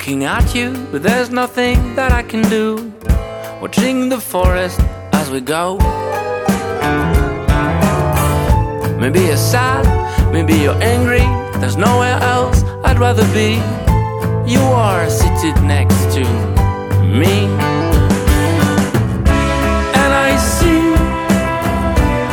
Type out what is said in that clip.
looking at you, but there's nothing that I can do. Watching the forest as we go. Maybe you're sad, maybe you're angry. There's nowhere else I'd rather be. You are seated next to me.